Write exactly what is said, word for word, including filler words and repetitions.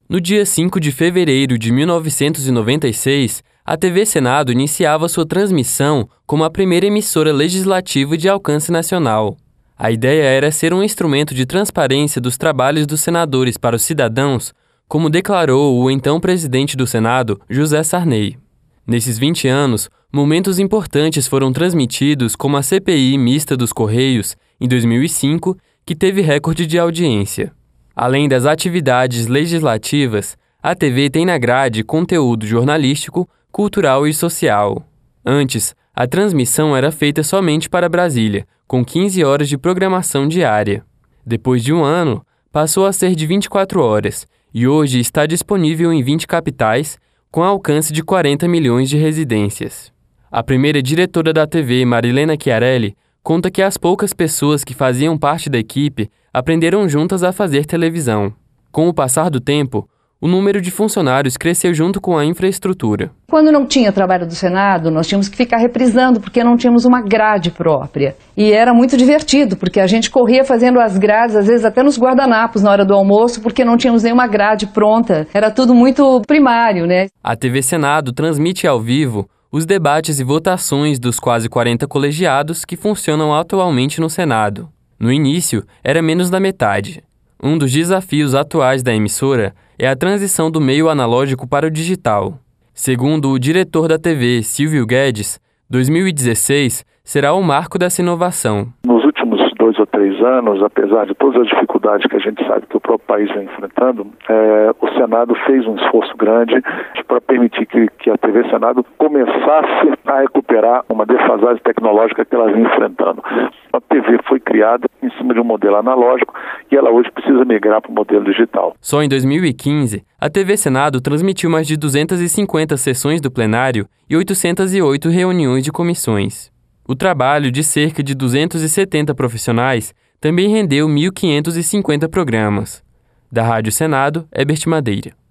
No dia cinco de fevereiro de mil novecentos e noventa e seis, a T V Senado iniciava sua transmissão como a primeira emissora legislativa de alcance nacional. A ideia era ser um instrumento de transparência dos trabalhos dos senadores para os cidadãos, como declarou o então presidente do Senado, José Sarney. Nesses vinte anos, momentos importantes foram transmitidos, como a C P I mista dos Correios, em dois mil e cinco, que teve recorde de audiência. Além das atividades legislativas, a T V tem na grade conteúdo jornalístico, cultural e social. Antes, a transmissão era feita somente para Brasília, com quinze horas de programação diária. Depois de um ano, passou a ser de vinte e quatro horas e hoje está disponível em vinte capitais, com alcance de quarenta milhões de residências. A primeira diretora da T V, Marilena Chiarelli, conta que as poucas pessoas que faziam parte da equipe aprenderam juntas a fazer televisão. Com o passar do tempo, o número de funcionários cresceu junto com a infraestrutura. Quando não tinha trabalho do Senado, nós tínhamos que ficar reprisando, porque não tínhamos uma grade própria. E era muito divertido, porque a gente corria fazendo as grades, às vezes até nos guardanapos na hora do almoço, porque não tínhamos nenhuma grade pronta. Era tudo muito primário, né? A T V Senado transmite ao vivo os debates e votações dos quase quarenta colegiados que funcionam atualmente no Senado. No início, era menos da metade. Um dos desafios atuais da emissora é a transição do meio analógico para o digital. Segundo o diretor da T V, Silvio Guedes, dois mil e dezesseis será o marco dessa inovação. Nos últimos dois ou três anos, apesar de todas as dificuldades que a gente sabe que o próprio país vem enfrentando, é, o Senado fez um esforço grande para permitir que, que a T V Senado começasse a recuperar uma defasagem tecnológica que ela vem enfrentando. A T V foi criada em cima de um modelo analógico e ela hoje precisa migrar para o modelo digital. Só em dois mil e quinze, a T V Senado transmitiu mais de duzentas e cinquenta sessões do plenário e oitocentas e oito reuniões de comissões. O trabalho de cerca de duzentos e setenta profissionais também rendeu mil quinhentos e cinquenta programas. Da Rádio Senado, Herbert Madeira.